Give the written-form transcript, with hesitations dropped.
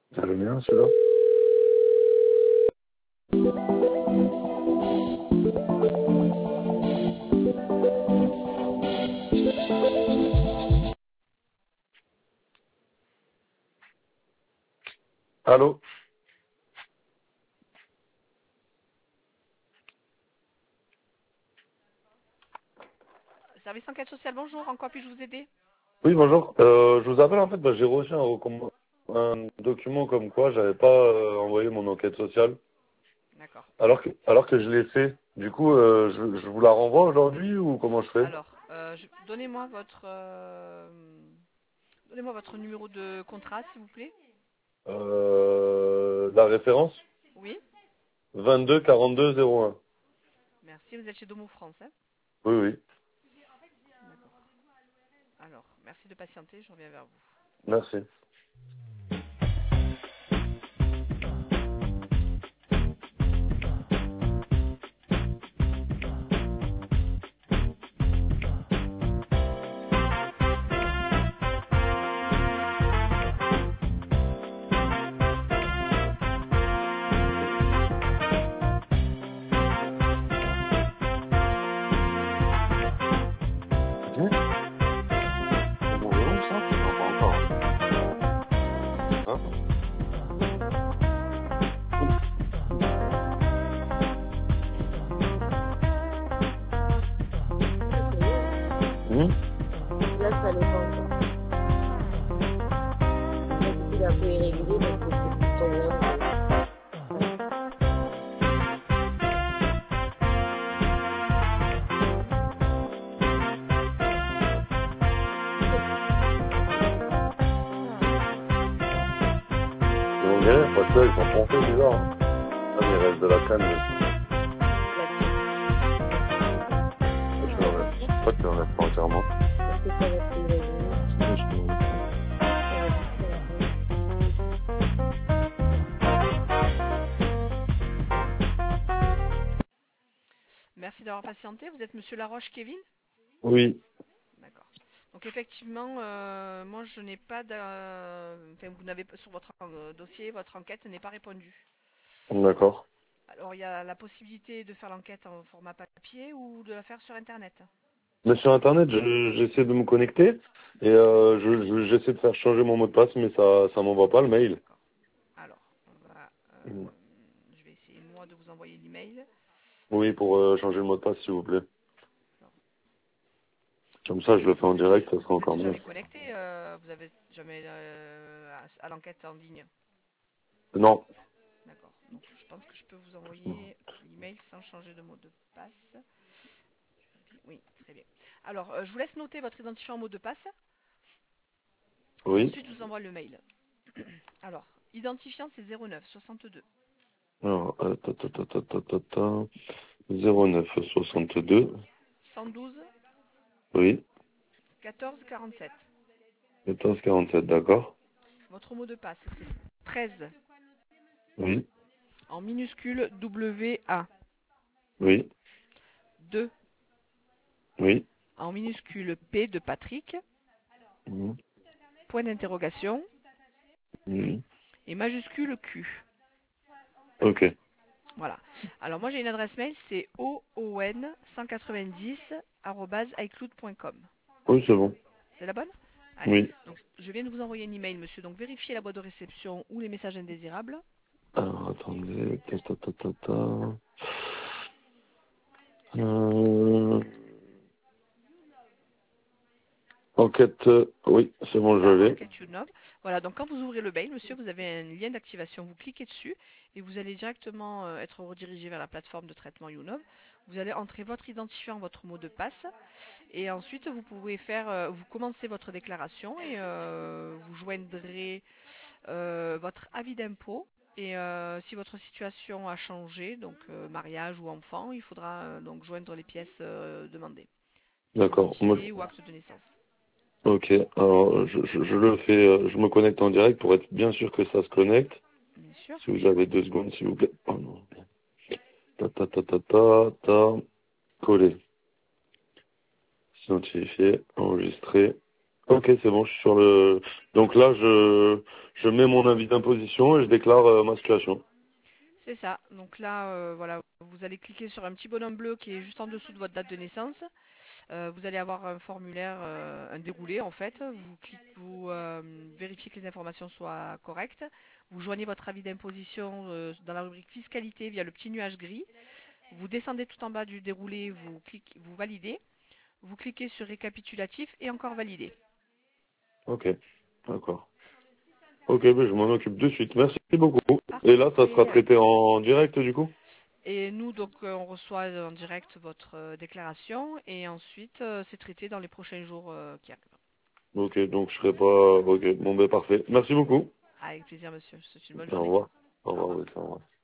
C'est le mien, celui-là? Allô? Service enquête sociale, bonjour, en quoi puis-je vous aider? Oui, bonjour. Je vous appelle en fait, j'ai reçu un document comme quoi j'avais pas envoyé mon enquête sociale, D'accord. alors que je l'ai fait. Du coup, je vous la renvoie aujourd'hui ou comment je fais? Alors, donnez-moi votre numéro de contrat, s'il vous plaît. La référence? Oui, 22 42 01. merci, vous êtes chez Domo France, hein? Oui, oui. D'accord. Alors, merci de patienter, je reviens vers vous. Merci. Hein? C'est mon vélo, ça? Non, pas encore. Hein? Ça, c'est long. Hum? Là, ça l'est pas encore. Là, du coup, il est un peu irrégulier parce que c'est du temps long. Ouais. Ils vont galérer parce que là, ils sont pompés déjà. Hein. Ah, mais il reste de la canne dessus. Laquelle? Pourquoi tu l'enlèves pas entièrement? Parce que ça reste irrégulier. Oui, je peux. Ça va pousser un peu. Merci d'avoir patienté, vous êtes Monsieur Laroche Kevin? Oui, D'accord. Donc effectivement, moi je n'ai pas enfin, vous n'avez pas sur votre dossier, votre enquête n'est pas répondue. d'accord. Alors il y a la possibilité de faire l'enquête en format papier ou de la faire sur Internet. Mais sur Internet, j'essaie de me connecter et Oui, j'essaie de faire changer mon mot de passe, mais ça m'envoie pas le mail. d'accord. Alors, Mm. je vais essayer moi de vous envoyer l'email. Oui, pour changer le mot de passe, s'il vous plaît. Alors, Comme ça, je le fais en direct, ça sera vous êtes encore mieux. jamais connecté, vous avez jamais à l'enquête en ligne. Non. D'accord. Donc je pense que je peux vous envoyer l'email sans changer de mot de passe. Oui, très bien. Alors, je vous laisse noter votre identifiant mot de passe et Oui. ensuite je vous envoie le mail. Alors, identifiant c'est 09 62 Alors, 09 62. 112 Oui. 14 47. 14 47, d'accord. Votre mot de passe c'est 13 Oui. en minuscule WA, Oui. 2 Oui. en minuscule P de Patrick, Mhm. point d'interrogation Mhm. et majuscule Q. Ok. Voilà. Alors moi j'ai une adresse mail, c'est oon190@icloud.com. Oui, c'est bon. C'est la bonne? Allez. Oui. Donc je viens de vous envoyer un email, monsieur. Donc vérifiez la boîte de réception ou les messages indésirables. Alors, attendez. Euh, enquête. Oui, c'est bon, C'est je ça, l'ai. enquête YouNob. Voilà, donc quand vous ouvrez le mail, monsieur, vous avez un lien d'activation. Vous cliquez dessus et vous allez directement être redirigé vers la plateforme de traitement YouNob. Vous allez entrer votre identifiant, votre mot de passe. Et ensuite, vous pouvez vous commencez votre déclaration et vous joindrez votre avis d'impôt. Et si votre situation a changé, donc mariage ou enfant, il faudra donc joindre les pièces demandées. Pièce D'accord. Moi, d'identité ou acte de naissance. ok. Alors, je le fais. Je me connecte en direct pour être bien sûr que ça se connecte. Bien sûr. Si vous avez 2 secondes, s'il vous plaît. Oh non. Ta. Coller. Identifier. Enregistrer. Ok, c'est bon, je suis sur le... Donc là, je mets mon avis d'imposition et je déclare ma situation. C'est ça. Donc là, voilà, vous allez cliquer sur un petit bonhomme bleu qui est juste en dessous de votre date de naissance. Vous allez avoir un formulaire, un déroulé en fait. Vous vérifiez que les informations soient correctes. Vous joignez votre avis d'imposition dans la rubrique fiscalité via le petit nuage gris. Vous descendez tout en bas du déroulé, vous validez. Vous cliquez sur récapitulatif et encore valider. Ok, d'accord. Ok, ben je m'en occupe de suite. Merci beaucoup. Et là, ça sera Parfait. traité en direct du coup? Et nous, donc, on reçoit en direct votre déclaration et ensuite, c'est traité dans les prochains jours qui arrivent. Ok, donc je serai pas... Ok, bon ben parfait. Merci beaucoup. Avec plaisir, monsieur. C'est une bonne Au journée. revoir. Au Au revoir, revoir. oui, au revoir.